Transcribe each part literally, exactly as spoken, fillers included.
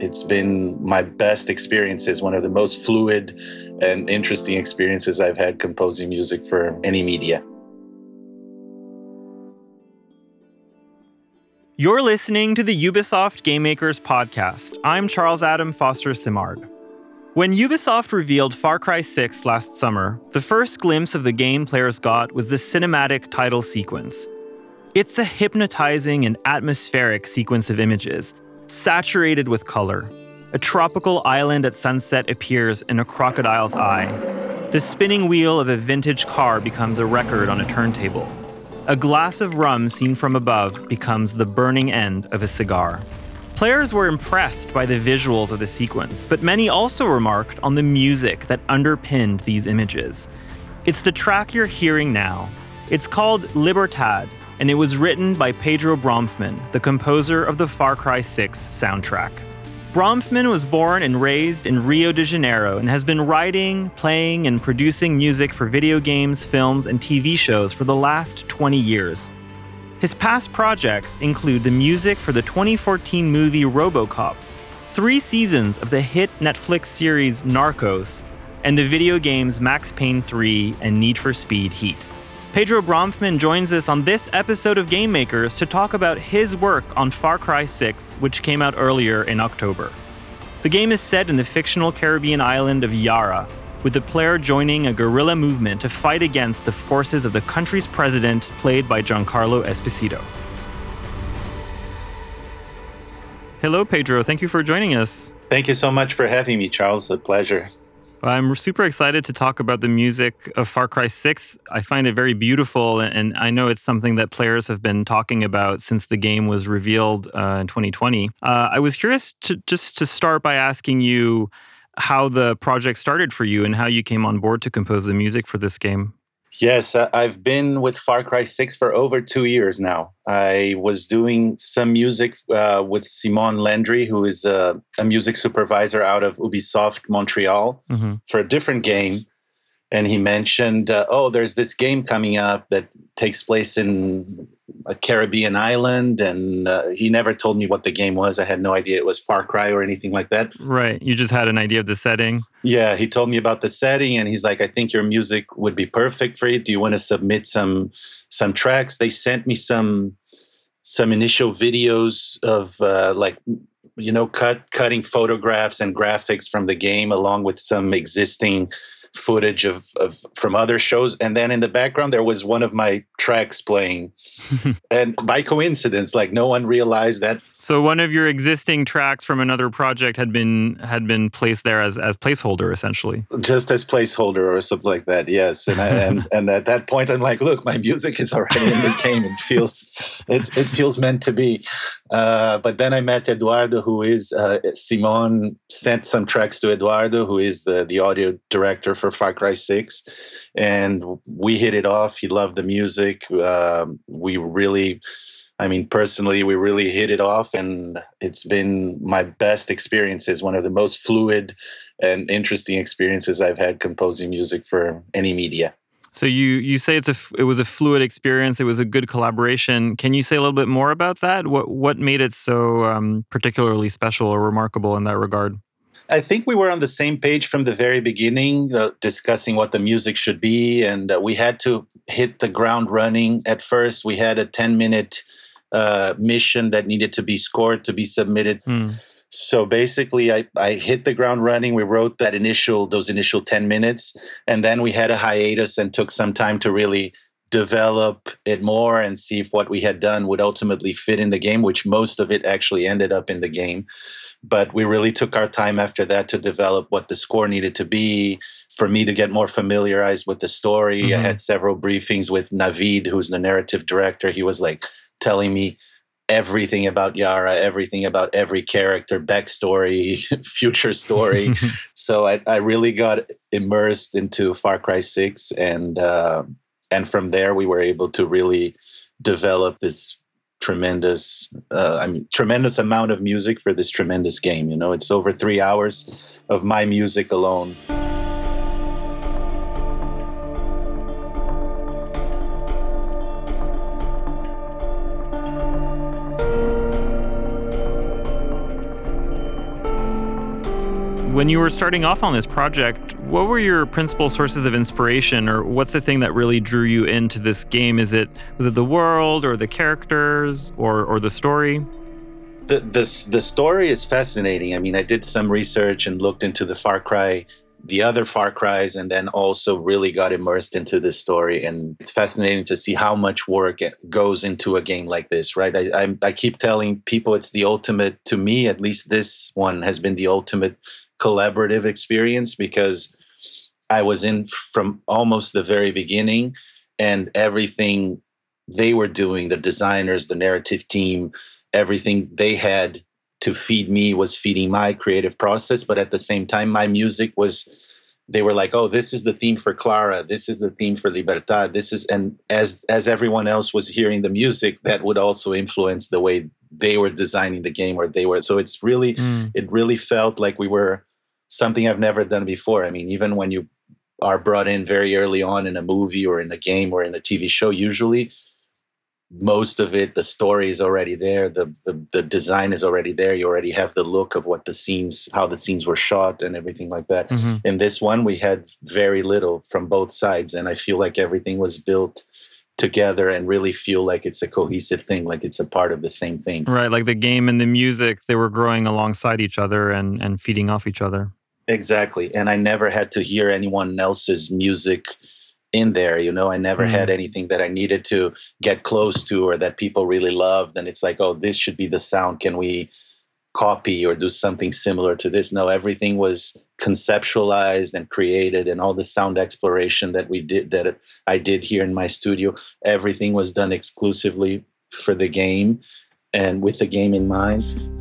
it's been my best experiences, one of the most fluid and interesting experiences I've had composing music for any media. You're listening to the Ubisoft Game Makers podcast. I'm Charles Adam Foster Simard. When Ubisoft revealed Far Cry six last summer, the first glimpse of the game players got was the cinematic title sequence. It's a hypnotizing and atmospheric sequence of images, saturated with color. A tropical island at sunset appears in a crocodile's eye. The spinning wheel of a vintage car becomes a record on a turntable. A glass of rum seen from above becomes the burning end of a cigar. Players were impressed by the visuals of the sequence, but many also remarked on the music that underpinned these images. It's the track you're hearing now. It's called Libertad, and it was written by Pedro Bromfman, the composer of the Far Cry six soundtrack. Bromfman was born and raised in Rio de Janeiro and has been writing, playing, and producing music for video games, films, and T V shows for the last twenty years. His past projects include the music for the twenty fourteen movie RoboCop, three seasons of the hit Netflix series Narcos, and the video games Max Payne three and Need for Speed Heat. Pedro Bromfman joins us on this episode of Game Makers to talk about his work on Far Cry six, which came out earlier in October. The game is set in the fictional Caribbean island of Yara, with the player joining a guerrilla movement to fight against the forces of the country's president, played by Giancarlo Esposito. Hello, Pedro. Thank you for joining us. Thank you so much for having me, Charles. A pleasure. I'm super excited to talk about the music of Far Cry six. I find it very beautiful, and I know it's something that players have been talking about since the game was revealed uh, in twenty twenty. Uh, I was curious to just to start by asking you how the project started for you and how you came on board to compose the music for this game. Yes, uh, I've been with Far Cry six for over two years now. I was doing some music uh, with Simon Landry, who is a, a music supervisor out of Ubisoft Montreal, mm-hmm. for a different game. And he mentioned, uh, oh, there's this game coming up that takes place in a Caribbean island. And uh, he never told me what the game was. I had no idea it was Far Cry or anything like that. Right. You just had an idea of the setting. Yeah. He told me about the setting and he's like, I think your music would be perfect for it. Do you want to submit some some tracks? They sent me some some initial videos of uh, like, you know, cut cutting photographs and graphics from the game along with some existing footage of, of from other shows, and then in the background there was one of my tracks playing. And by coincidence, like no one realized that. So one of your existing tracks from another project had been had been placed there as as placeholder, essentially. Just as placeholder or something like that, yes. And I, and and at that point I'm like, look, my music is already in the game. It feels it, it feels meant to be. Uh, but then I met Eduardo, who is uh, Simon sent some tracks to Eduardo, who is the the audio director for Far Cry six, and we hit it off. He loved the music. Um, we really, I mean, personally, we really hit it off, and it's been my best experiences, one of the most fluid and interesting experiences I've had composing music for any media. So you you say it's a it was a fluid experience. It was a good collaboration. Can you say a little bit more about that? What what made it so um, particularly special or remarkable in that regard? I think we were on the same page from the very beginning, uh, discussing what the music should be, and uh, we had to hit the ground running. At first, we had a ten-minute uh, mission that needed to be scored to be submitted. Mm. So basically, I, I hit the ground running. We wrote that initial those initial ten minutes, and then we had a hiatus and took some time to really develop it more and see if what we had done would ultimately fit in the game, which most of it actually ended up in the game. But we really took our time after that to develop what the score needed to be, for me to get more familiarized with the story. Mm-hmm. I had several briefings with Navid, who's the narrative director. He was like telling me everything about Yara, everything about every character, backstory, future story. So I, I really got immersed into Far Cry six, and uh, and from there we were able to really develop this tremendous, uh, I mean, tremendous amount of music for this tremendous game. You know, it's over three hours of my music alone. When you were starting off on this project, what were your principal sources of inspiration, or what's the thing that really drew you into this game? Is it was it the world, or the characters, or or the story? The, the, the story is fascinating. I mean, I did some research and looked into the Far Cry, the other Far Cries, and then also really got immersed into this story. And it's fascinating to see how much work goes into a game like this, right? I, I, I keep telling people it's the ultimate, to me, at least this one has been the ultimate collaborative experience, because I was in from almost the very beginning, and everything they were doing, the designers, the narrative team, everything they had to feed me was feeding my creative process. But at the same time, my music was, they were like, oh, this is the theme for Clara. This is the theme for Libertad. This is, and as, as everyone else was hearing the music, that would also influence the way they were designing the game, or they were. So it's really, mm. it really felt like we were something I've never done before. I mean, even when you are brought in very early on in a movie or in a game or in a T V show, usually most of it, the story is already there. The, the the design is already there. You already have the look of what the scenes, how the scenes were shot and everything like that. Mm-hmm. In this one, we had very little from both sides. And I feel like everything was built together and really feel like it's a cohesive thing, like it's a part of the same thing. Right, like the game and the music, they were growing alongside each other and, and feeding off each other. Exactly. And I never had to hear anyone else's music in there, you know. I never mm-hmm. had anything that I needed to get close to or that people really loved. And it's like, oh, this should be the sound. Can we copy or do something similar to this? No, everything was conceptualized and created, and all the sound exploration that we did, that I did here in my studio, everything was done exclusively for the game and with the game in mind.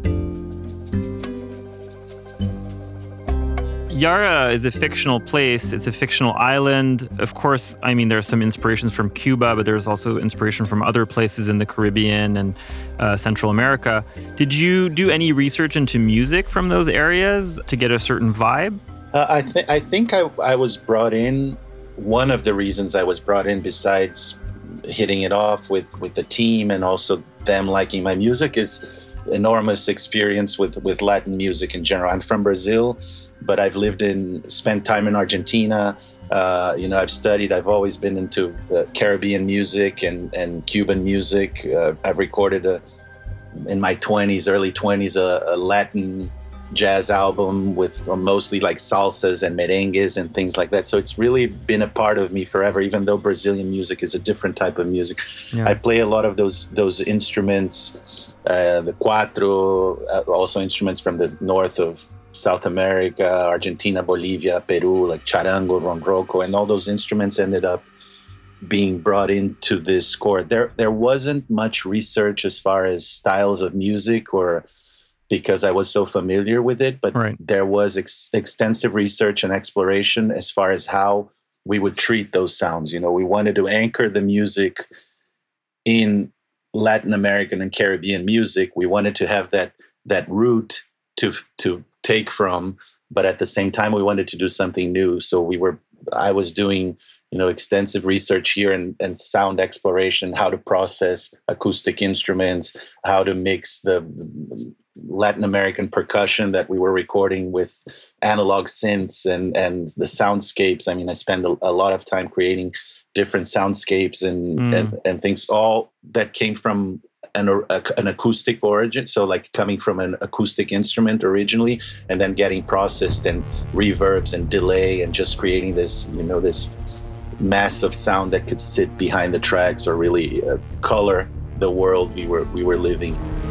Yara is a fictional place. It's a fictional island. Of course, I mean, there's some inspirations from Cuba, but there's also inspiration from other places in the Caribbean and uh, Central America. Did you do any research into music from those areas to get a certain vibe? Uh, I, th- I think I, I was brought in. One of the reasons I was brought in, besides hitting it off with, with the team and also them liking my music, is enormous experience with, with Latin music in general. I'm from Brazil, but I've lived in, spent time in Argentina. Uh, you know, I've studied, I've always been into uh, Caribbean music and, and Cuban music. Uh, I've recorded a, in my twenties, early twenties, a, a Latin jazz album with mostly like salsas and merengues and things like that. So it's really been a part of me forever, even though Brazilian music is a different type of music. Yeah. I play a lot of those those instruments, uh, the cuatro, uh, also instruments from the north of South America, Argentina, Bolivia, Peru, like charango, ronroco, and all those instruments ended up being brought into this score. There, there wasn't much research as far as styles of music, or because I was so familiar with it, but right. there was ex- extensive research and exploration as far as how we would treat those sounds. You know, we wanted to anchor the music in Latin American and Caribbean music. We wanted to have that that root to to take from, but at the same time we wanted to do something new. So we were I was doing, you know, extensive research here and, and sound exploration, how to process acoustic instruments, how to mix the, the Latin American percussion that we were recording with analog synths and and the soundscapes. I mean, I spent a, a lot of time creating different soundscapes and, mm. and and things, all that came from An, a, an acoustic origin, so like coming from an acoustic instrument originally, and then getting processed and reverbs and delay and just creating this, you know, this massive sound that could sit behind the tracks or really uh, color the world we were we were living.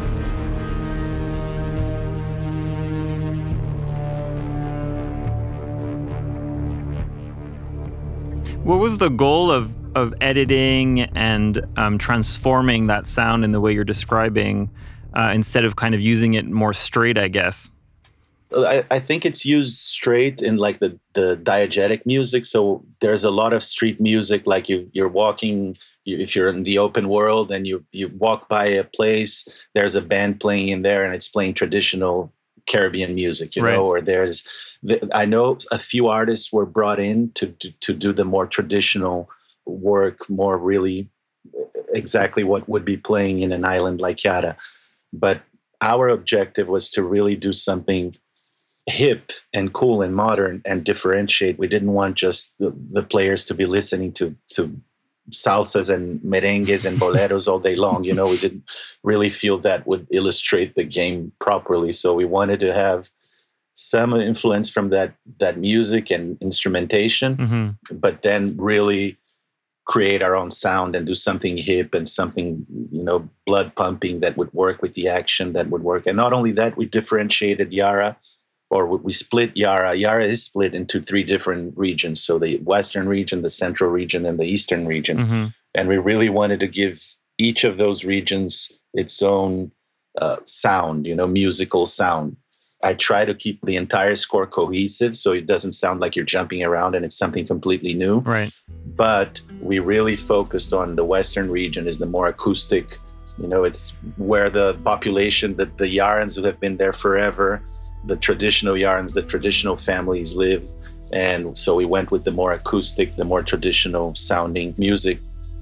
What was the goal of of editing and um, transforming that sound in the way you're describing, uh, instead of kind of using it more straight, I guess? I, I think it's used straight in like the, the diegetic music. So there's a lot of street music, like you, you're walking, you, if you're in the open world and you, you walk by a place, there's a band playing in there and it's playing traditional Caribbean music, you know, right. or there's, the, I know a few artists were brought in to, to, to do the more traditional work, more really exactly what would be playing in an island like Yara. But our objective was to really do something hip and cool and modern and differentiate. We didn't want just the, the players to be listening to to salsas and merengues and boleros all day long. You know, we didn't really feel that would illustrate the game properly. So we wanted to have some influence from that that music and instrumentation, mm-hmm. but then really create our own sound and do something hip and something, you know, blood pumping that would work with the action that would work. And not only that, we differentiated Yara, or we split Yara. Yara is split into three different regions. So the Western region, the Central region, and the Eastern region. Mm-hmm. And we really wanted to give each of those regions its own uh, sound, you know, musical sound. I try to keep the entire score cohesive so it doesn't sound like you're jumping around and it's something completely new. Right. But we really focused on the Western region is the more acoustic, you know, it's where the population, the, the Yarans who have been there forever, the traditional Yarans, the traditional families live. And so we went with the more acoustic, the more traditional sounding music.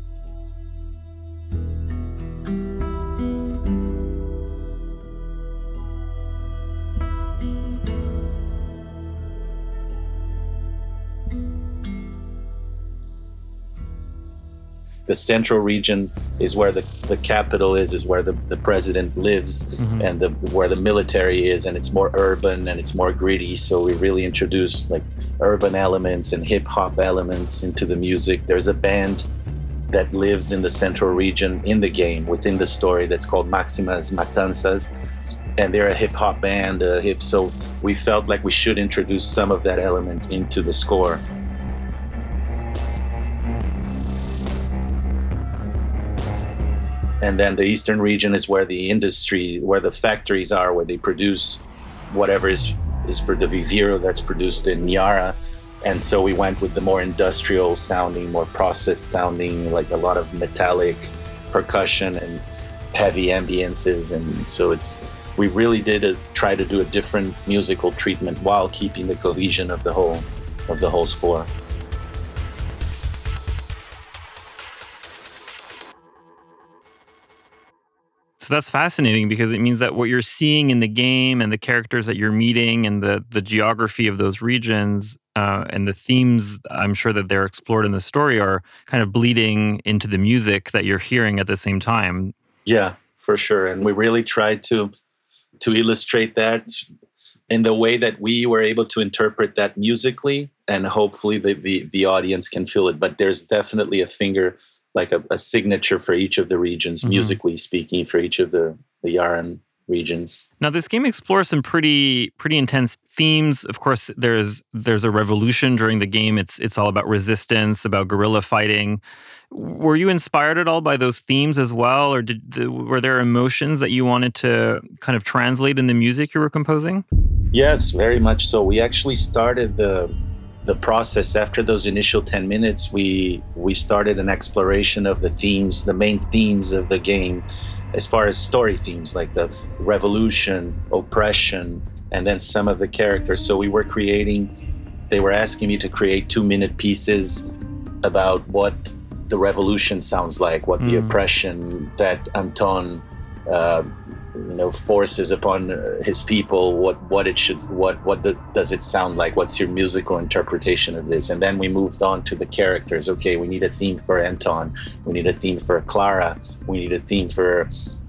The central region is where the, the capital is, is where the, the president lives, mm-hmm. and the, where the military is, and it's more urban and it's more gritty. So we really introduced like urban elements and hip hop elements into the music. There's a band that lives in the central region in the game, within the story, that's called Maximas Matanzas. And they're a hip hop band, a hip. So we felt like we should introduce some of that element into the score. And then the Eastern region is where the industry, where the factories are, where they produce whatever is, is for the viviro that's produced in Yara. And so we went with the more industrial sounding, more processed sounding, like a lot of metallic percussion and heavy ambiences. And so it's, we really did a, try to do a different musical treatment while keeping the cohesion of the whole, of the whole score. So that's fascinating because it means that what you're seeing in the game and the characters that you're meeting and the the geography of those regions uh, and the themes I'm sure that they're explored in the story are kind of bleeding into the music that you're hearing at the same time. Yeah, for sure. And we really tried to to illustrate that in the way that we were able to interpret that musically, and hopefully the the, the audience can feel it. But there's definitely a finger, like a, a signature for each of the regions, mm-hmm. musically speaking, for each of the, the Yaran regions. Now, this game explores some pretty pretty intense themes. Of course, there's there's a revolution during the game. It's it's all about resistance, about guerrilla fighting. Were you inspired at all by those themes as well, or did were there emotions that you wanted to kind of translate in the music you were composing? Yes, very much so. We actually started the the process after those initial ten minutes. We we started an exploration of the themes, the main themes of the game, as far as story themes like the revolution, oppression, and then some of the characters. So we were creating, they were asking me to create two minute pieces about what the revolution sounds like, what mm. the oppression that Anton uh, you know, forces upon his people, what what it should, what what the, does it sound like? What's your musical interpretation of this? And then we moved on to the characters. Okay, we need a theme for Anton. We need a theme for Clara. We need a theme for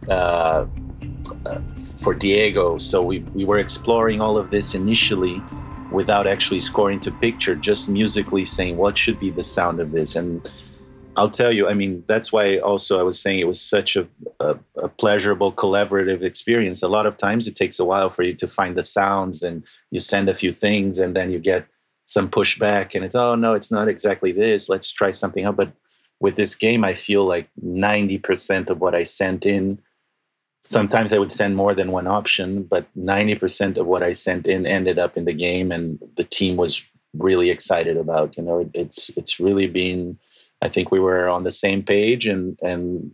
uh, uh, for Diego. So we we were exploring all of this initially, without actually scoring to picture, just musically saying what should be the sound of this. And I'll tell you, I mean, that's why also I was saying it was such a, a, a pleasurable, collaborative experience. A lot of times it takes a while for you to find the sounds, and you send a few things and then you get some pushback and it's, oh, no, it's not exactly this. Let's try something else. But with this game, I feel like ninety percent of what I sent in, sometimes I would send more than one option, but ninety percent of what I sent in ended up in the game, and the team was really excited about. You know, it, it's it's really been... I think we were on the same page, and and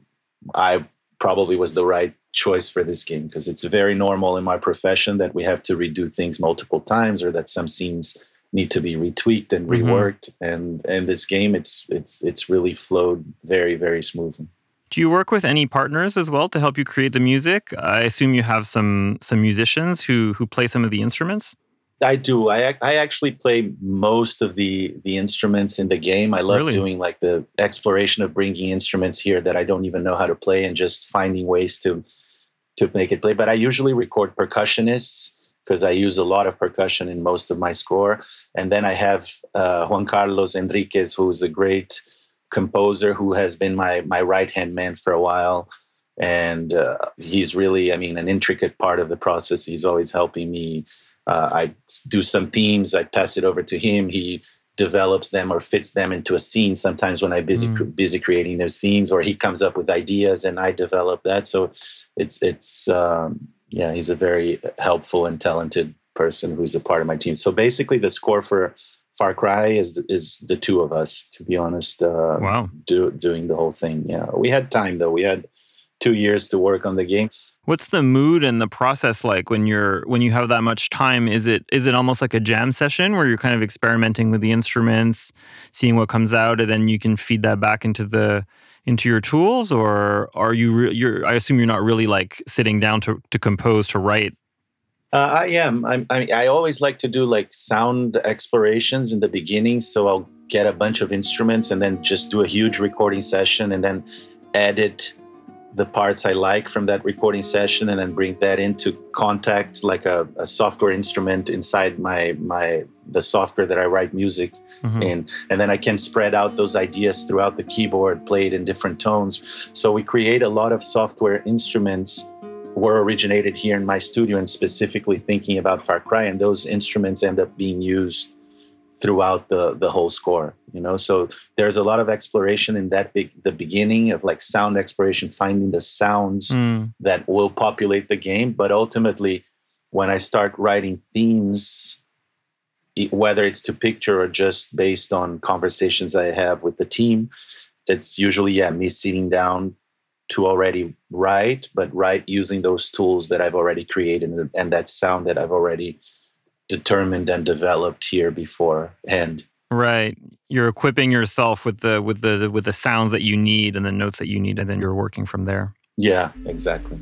I probably was the right choice for this game, because it's very normal in my profession that we have to redo things multiple times, or that some scenes need to be retweaked and reworked. Mm-hmm. And in this game, it's it's it's really flowed very, very smoothly. Do you work with any partners as well to help you create the music? I assume you have some some musicians who who play some of the instruments. I do. I I actually play most of the the instruments in the game. I love Really? doing like the exploration of bringing instruments here that I don't even know how to play and just finding ways to to make it play. But I usually record percussionists because I use a lot of percussion in most of my score. And then I have uh, Juan Carlos Enriquez, who's a great composer who has been my my right hand man for a while. And uh, he's really, I mean, an intricate part of the process. He's always helping me. Uh, I do some themes, I pass it over to him. He develops them or fits them into a scene. Sometimes when I'm busy mm. busy creating those scenes, or he comes up with ideas and I develop that. So it's it's um, yeah, he's a very helpful and talented person who's a part of my team. So basically, the score for Far Cry is is the two of us. To be honest, uh, wow, do, doing the whole thing. Yeah, we had time though. We had two years to work on the game. What's the mood and the process like when you're when you have that much time? Is it is it almost like a jam session where you're kind of experimenting with the instruments, seeing what comes out, and then you can feed that back into the into your tools? Or are you re- you're I assume you're not really like sitting down to to compose, to write? Uh, I am. I, I I always like to do like sound explorations in the beginning. So I'll get a bunch of instruments and then just do a huge recording session and then edit the parts I like from that recording session and then bring that into Kontakt, like a, a software instrument inside my my the software that I write music mm-hmm. in. And then I can spread out those ideas throughout the keyboard, play it in different tones. So we create a lot of software instruments were originated here in my studio and specifically thinking about Far Cry. And those instruments end up being used throughout the the whole score, you know. So there's a lot of exploration in that big the beginning of like sound exploration, finding the sounds mm. that will populate the game. But ultimately, when I start writing themes, whether it's to picture or just based on conversations I have with the team, it's usually yeah me sitting down to already write, but write using those tools that I've already created and, and that sound that I've already determined and developed here beforehand. Right. You're equipping yourself with the with the with the sounds that you need and the notes that you need, and then you're working from there. Yeah, exactly.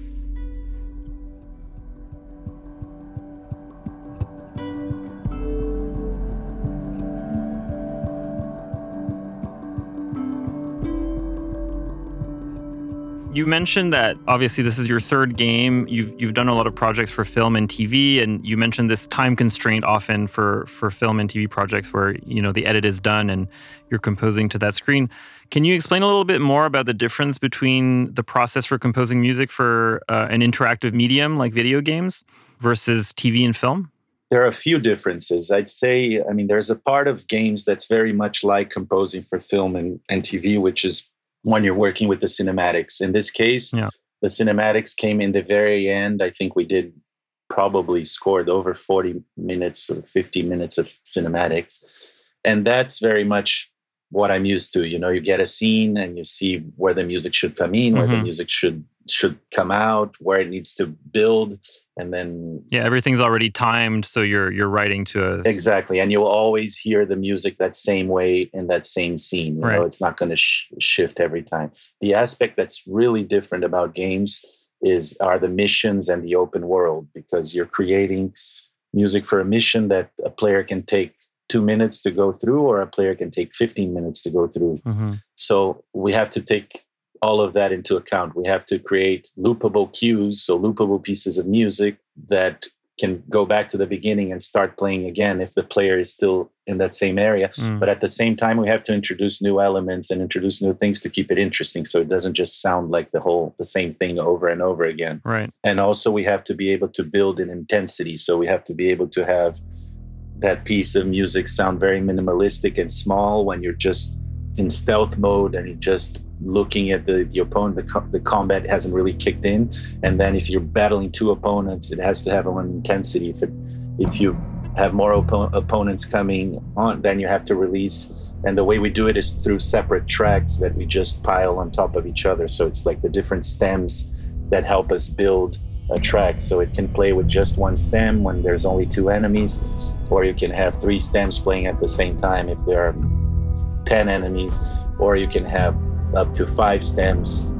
You mentioned that obviously this is your third game. You've you've done a lot of projects for film and T V, and you mentioned this time constraint often for for film and T V projects where, you know, the edit is done and you're composing to that screen. Can you explain a little bit more about the difference between the process for composing music for uh, an interactive medium like video games versus T V and film? There are a few differences. I'd say, I mean, there's a part of games that's very much like composing for film and, and T V, which is when you're working with the cinematics. In this case, yeah. the cinematics came in the very end. I think we did probably scored over forty minutes or fifty minutes of cinematics. And that's very much what I'm used to. You know, you get a scene and you see where the music should come in, mm-hmm. where the music should should come out, where it needs to build. And then yeah, everything's already timed, so you're you're writing to a exactly, and you'll always hear the music that same way in that same scene. You right. know, it's not going to sh- shift every time. The aspect that's really different about games is are the missions and the open world, because you're creating music for a mission that a player can take two minutes to go through, or a player can take fifteen minutes to go through. Mm-hmm. So we have to take all of that into account. We have to create loopable cues, so loopable pieces of music that can go back to the beginning and start playing again if the player is still in that same area. Mm. But at the same time, we have to introduce new elements and introduce new things to keep it interesting, so it doesn't just sound like the whole the same thing over and over again. Right. And also we have to be able to build in intensity, so we have to be able to have that piece of music sound very minimalistic and small when you're just in stealth mode and you're just looking at the, the opponent, the, co- the combat hasn't really kicked in. And then if you're battling two opponents, it has to have an intensity. If it, if you have more op- opponents coming on, then you have to release. And the way we do it is through separate tracks that we just pile on top of each other. So it's like the different stems that help us build a track. So it can play with just one stem when there's only two enemies, or you can have three stems playing at the same time if there are ten enemies, or you can have up to five stems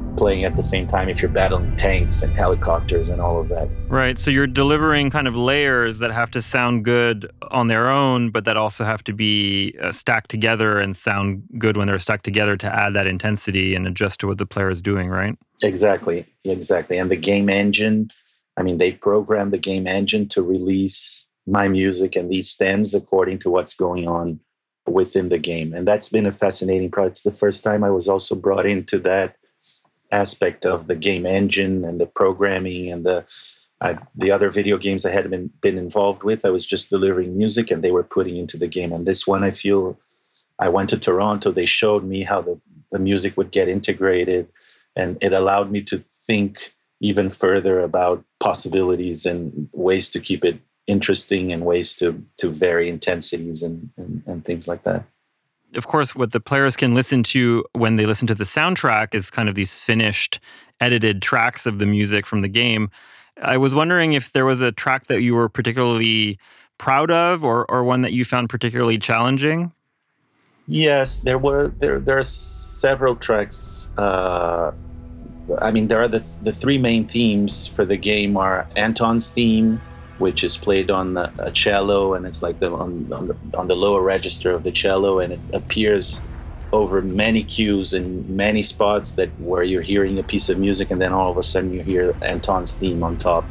playing at the same time if you're battling tanks and helicopters and all of that. Right. So you're delivering kind of layers that have to sound good on their own, but that also have to be uh, stacked together and sound good when they're stacked together to add that intensity and adjust to what the player is doing, right? Exactly. Exactly. And the game engine, I mean, they programmed the game engine to release my music and these stems according to what's going on within the game. And that's been a fascinating project. It's the first time I was also brought into that aspect of the game engine and the programming and the I've, the other video games I had been, been involved with. I was just delivering music and they were putting into the game. And this one, I feel, I went to Toronto. They showed me how the, the music would get integrated, and it allowed me to think even further about possibilities and ways to keep it interesting and ways to to vary intensities and, and, and things like that. Of course, what the players can listen to when they listen to the soundtrack is kind of these finished, edited tracks of the music from the game. I was wondering if there was a track that you were particularly proud of, or or one that you found particularly challenging. Yes, there were there there are several tracks. Uh, I mean, there are the the three main themes for the game are Anton's theme, which is played on the, a cello, and it's like the on, on the on the lower register of the cello, and it appears over many cues and many spots that where you're hearing a piece of music, and then all of a sudden you hear Anton's theme on top.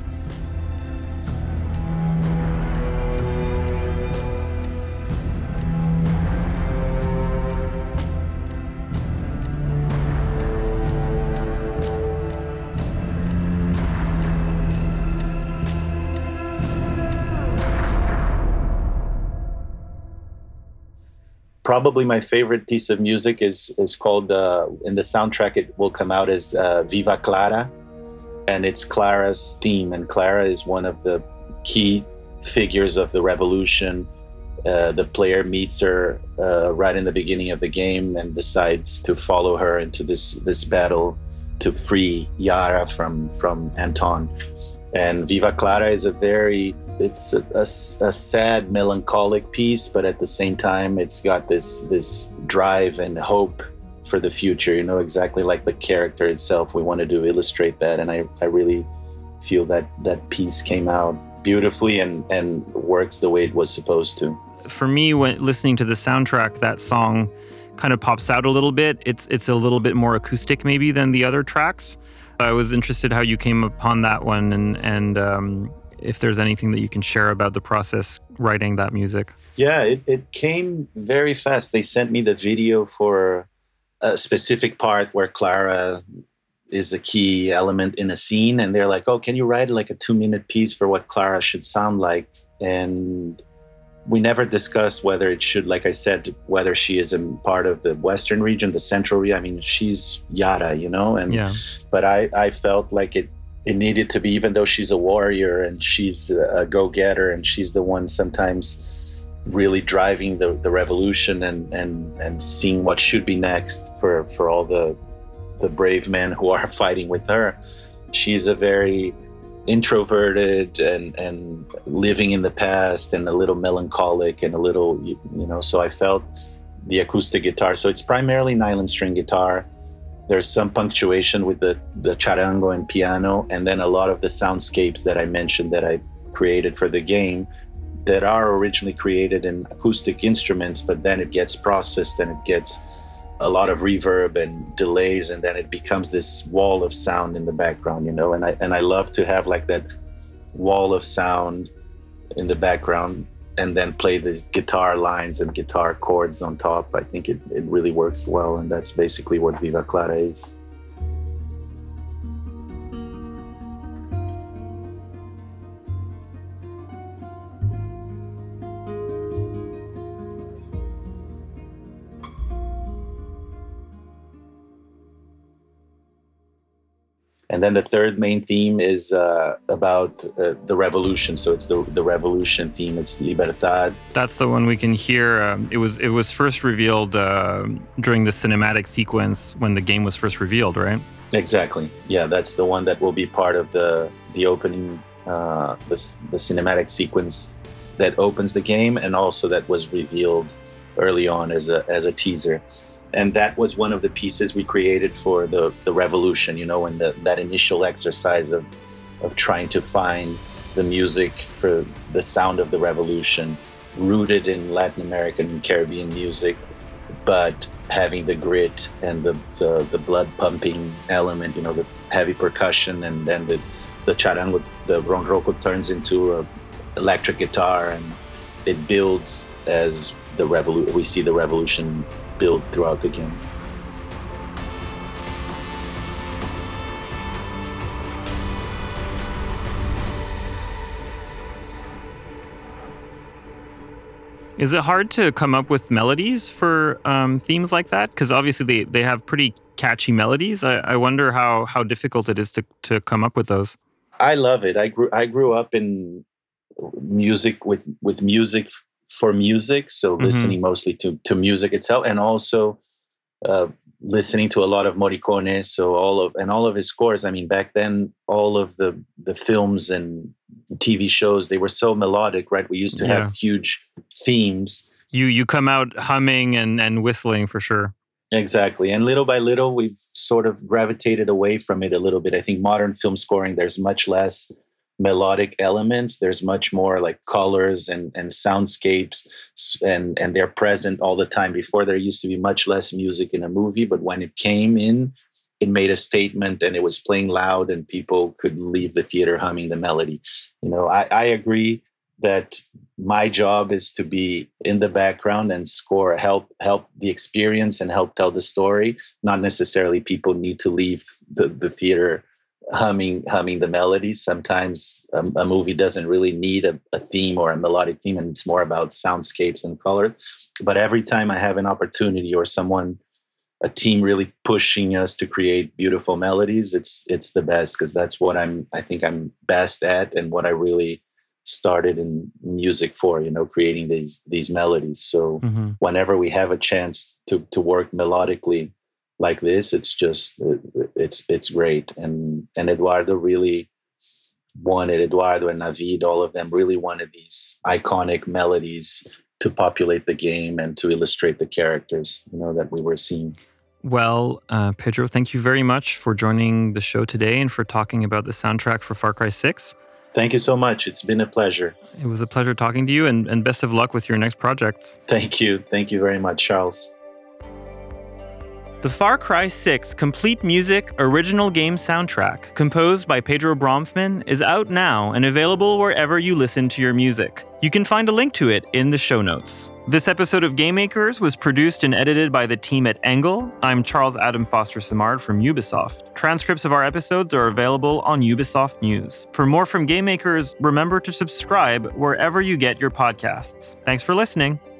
Probably my favorite piece of music is is called, uh, in the soundtrack it will come out as uh, Viva Clara, and it's Clara's theme, and Clara is one of the key figures of the revolution. Uh, the player meets her uh, right in the beginning of the game and decides to follow her into this this battle to free Yara from, from Anton. And Viva Clara is a very, it's a, a, a sad, melancholic piece, but at the same time, it's got this this drive and hope for the future, you know, exactly like the character itself. We wanted to illustrate that, and I, I really feel that that piece came out beautifully and, and works the way it was supposed to. For me, when listening to the soundtrack, that song kind of pops out a little bit. It's it's a little bit more acoustic maybe than the other tracks. I was interested how you came upon that one, and and um, if there's anything that you can share about the process writing that music. Yeah, it, it came very fast. They sent me the video for a specific part where Clara is a key element in a scene, and they're like, oh, can you write like a two-minute piece for what Clara should sound like? And we never discussed whether it should, like I said, whether she is a part of the Western region, the Central region. I mean, she's Yara, you know? And yeah. But I, I felt like it, it needed to be, even though she's a warrior and she's a go-getter and she's the one sometimes really driving the, the revolution and, and, and seeing what should be next for, for all the, the brave men who are fighting with her. She's a very introverted and and living in the past and a little melancholic and a little, you, you know, so I felt the acoustic guitar. So it's primarily nylon string guitar. There's some punctuation with the, the charango and piano, and then a lot of the soundscapes that I mentioned that I created for the game that are originally created in acoustic instruments, but then it gets processed and it gets a lot of reverb and delays, and then it becomes this wall of sound in the background, you know, and I and I love to have like that wall of sound in the background and then play these guitar lines and guitar chords on top. I think it, it really works well, and that's basically what Viva Clara is. And then the third main theme is uh, about uh, the revolution. So it's the the revolution theme. It's Libertad. That's the one we can hear. Um, it was it was first revealed uh, during the cinematic sequence when the game was first revealed, right? Exactly. Yeah, that's the one that will be part of the the opening, uh, the the cinematic sequence that opens the game, and also that was revealed early on as a as a teaser. And that was one of the pieces we created for the, the revolution, you know, and the, that initial exercise of, of trying to find the music for the sound of the revolution, rooted in Latin American and Caribbean music, but having the grit and the, the, the blood pumping element, you know, the heavy percussion, and then the, the charango, the ronroco turns into a electric guitar, and it builds as the revolu- we see the revolution build throughout the game. Is it hard to come up with melodies for um, themes like that? Because obviously they, they have pretty catchy melodies. I, I wonder how how difficult it is to, to come up with those. I love it. I grew I grew up in music with with music for music, so mm-hmm. listening mostly to to music itself, and also uh, listening to a lot of Morricone. So all of and all of his scores. I mean, back then, all of the the films and T V shows, they were so melodic, right? We used to yeah. have huge themes. You you come out humming and, and whistling for sure. Exactly. And little by little, we've sort of gravitated away from it a little bit. I think modern film scoring, there's much less melodic elements. There's much more like colors and, and soundscapes, and, and they're present all the time. Before, there used to be much less music in a movie, but when it came in, it made a statement and it was playing loud and people could leave the theater humming the melody. You know, I, I agree that my job is to be in the background and score, help help the experience and help tell the story. Not necessarily people need to leave the, the theater humming humming the melodies. Sometimes a, a movie doesn't really need a, a theme or a melodic theme, and it's more about soundscapes and colors. But every time I have an opportunity or someone, a team really pushing us to create beautiful melodies, it's it's the best, because that's what I'm I think I'm best at, and what I really started in music for, you know, creating these these melodies. So mm-hmm. whenever we have a chance to to work melodically like this, it's just it's it's great. And and Eduardo really wanted, Eduardo and Navid, all of them really wanted these iconic melodies to populate the game and to illustrate the characters, you know, that we were seeing. Well, uh, Pedro, thank you very much for joining the show today and for talking about the soundtrack for Far Cry six. Thank you so much. It's been a pleasure. It was a pleasure talking to you, and, and best of luck with your next projects. Thank you. Thank you very much, Charles. The Far Cry six Complete Music Original Game Soundtrack, composed by Pedro Bromfman, is out now and available wherever you listen to your music. You can find a link to it in the show notes. This episode of Game Makers was produced and edited by the team at Engel. I'm Charles Adam Foster Simard from Ubisoft. Transcripts of our episodes are available on Ubisoft News. For more from Game Makers, remember to subscribe wherever you get your podcasts. Thanks for listening.